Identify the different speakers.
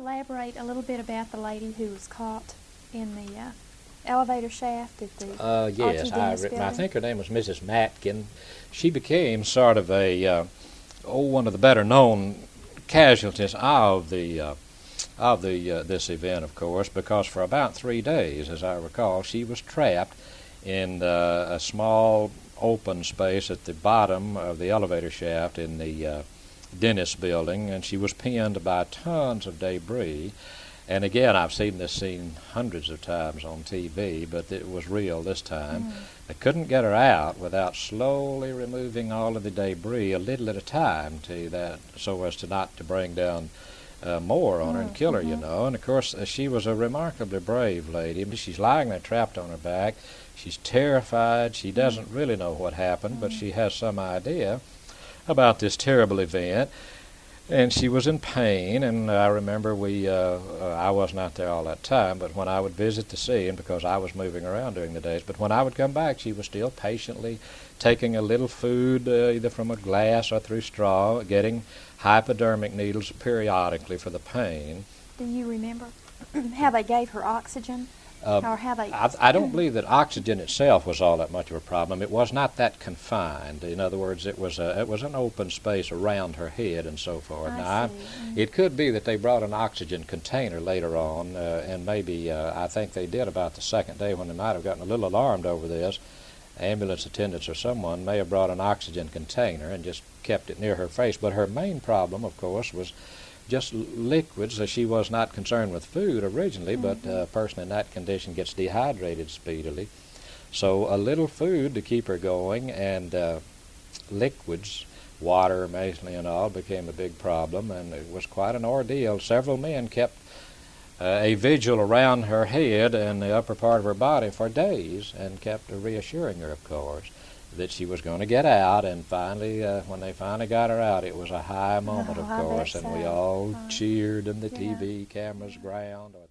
Speaker 1: elaborate a little bit about the lady who was caught in the elevator shaft at the
Speaker 2: Yes,
Speaker 1: Archie Dennis building?
Speaker 2: I think her name was Mrs. Matkin. She became sort of one of the better known casualties of this event, of course, because for about 3 days, as I recall, she was trapped in a small open space at the bottom of the elevator shaft in the Dennis building, and she was pinned by tons of debris. And again, I've seen this scene hundreds of times on TV, but it was real this time. They couldn't get her out without slowly removing all of the debris a little at a time so as not to bring down more on her and kill her, you know. And of course, she was a remarkably brave lady. She's lying there trapped on her back. She's terrified. She doesn't really know what happened, but she has some idea about this terrible event. And she was in pain, and I remember I was not there all that time, but when I would visit the scene, because I was moving around during the days, but when I would come back, she was still patiently taking a little food, either from a glass or through straw, getting hypodermic needles periodically for the pain.
Speaker 1: Do you remember how they gave her oxygen? Or how they...
Speaker 2: I don't believe that oxygen itself was all that much of a problem. It was not that confined. In other words, it was an open space around her head and so forth. It could be that they brought an oxygen container later on, and maybe I think they did about the second day when they might have gotten a little alarmed over this. Ambulance attendants or someone may have brought an oxygen container and just kept it near her face. But her main problem, of course, was just liquids. She was not concerned with food originally, but a person in that condition gets dehydrated speedily. So a little food to keep her going, and liquids, water mainly and all, became a big problem, and it was quite an ordeal. Several men kept a vigil around her head and the upper part of her body for days, and kept reassuring her, of course, that she was going to get out. And finally, when they finally got her out, it was a high moment, of course, and we all cheered, and the TV cameras ground.